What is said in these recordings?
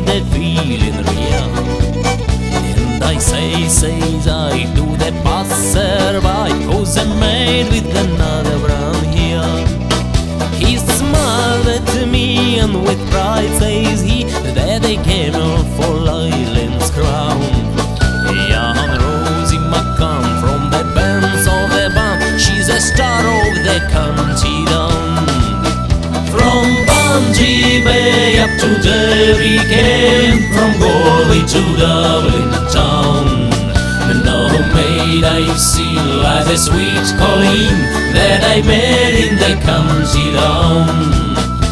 they feeling real. And I say I to the passerby who's a maid with another brown hair. He smiled at me and with pride says he that they came for Leyland's crown. Young Rosie McCann from the bands of the band, she's a star of the county down. From Bungee Bay up to Derry came, from Galway to Dublin town. No maid I've seen like the sweet Colleen that I met in the county down.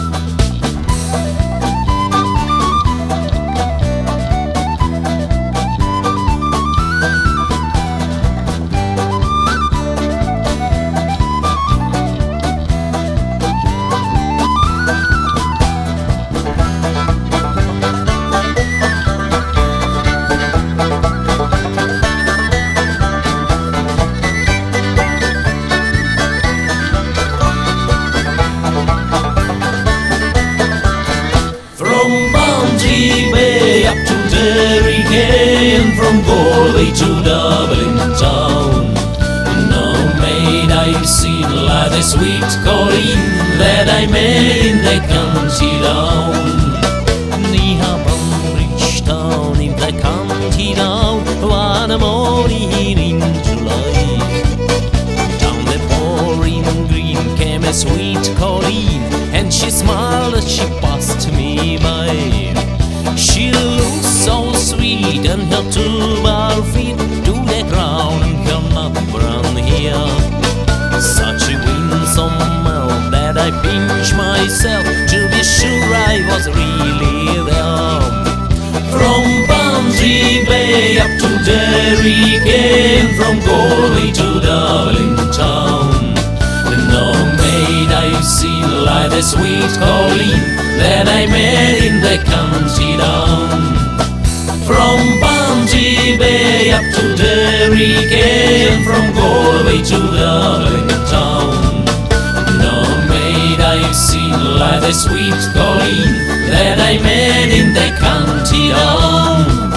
Up to Derry came, from Galway to Dublin town. No maid I've seen like the sweet Colleen that I met in the county down. Near Bunbridge town in the county down, one morning in July, down the pouring green came a sweet Colleen, and she smiled as she passed me by. She looked so sweet, and her two bare feet to the ground, and her nut brown hair. Such a winsome mouth that I pinched myself to be sure I was really there. From Bungee Bay up to Derry came, from Galway to Dublin town. No maid I've seen like the sweet Colleen that I met in the county down. From Bungee Bay up to Derry came, from Galway to Dublin town. No maid I've seen like the sweet Colleen that I met in the county down.